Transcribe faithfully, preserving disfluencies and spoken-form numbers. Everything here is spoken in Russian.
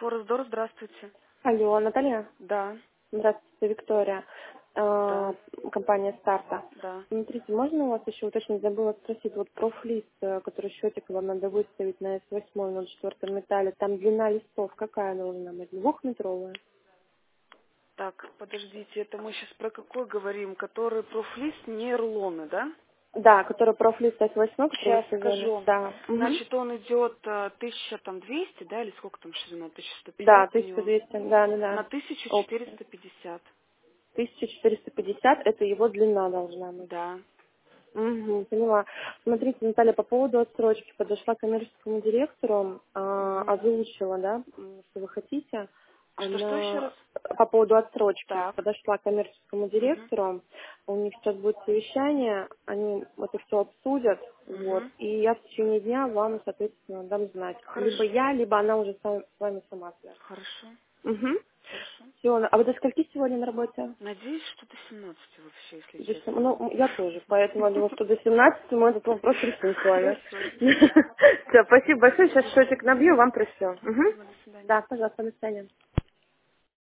Форесдор, здравствуйте. Алло, Наталья? Да, Здравствуйте, Виктория. да, Э, Компания «Старта». да. Смотрите, можно у вас еще уточнить, забыла спросить, вот профлист, э, который счетик вам надо выставить на эс восемь ноль четыре металле, там длина листов какая должна быть? Двухметровая? Так, подождите, это мы сейчас про какой говорим? Который профлист, не рулоны, да? Да, который профлист эс восемь, который вы Сейчас сказали. скажу. Да. Мгм. Значит, он идет э, тысяча там двести, да, или сколько там ширина? тысяча сто Да, пятьдесят у тысяча него. двести, да, да, На да. тысяча Опция. четыреста пятьдесят. тысяча четыреста пятьдесят это его длина должна быть. Да. Угу, поняла. Смотрите, Наталья, по поводу отсрочки подошла к коммерческому директору, а, Угу. озвучила, да, м, что вы хотите. Что-что еще раз? Она по поводу отсрочки Так. подошла к коммерческому Угу. директору. У них сейчас будет совещание, они это все обсудят, вот. Угу. И я в течение дня вам, соответственно, дам знать. Либо Хорошо. я, либо она уже с вами, с вами сама свяжется. Хорошо. Угу. Хорошо. Все, а вы до скольки сегодня на работе? Надеюсь, что до семнадцати вообще, если До сем- честно. Ну, я тоже, поэтому я думаю, что до семнадцати мы этот вопрос решим с вами. Хорошо. Все, спасибо большое. Сейчас Спасибо. счетик набью, Мгм. вам пришлю. Мгм. Спасибо, до свидания. Да, пожалуйста, до свидания.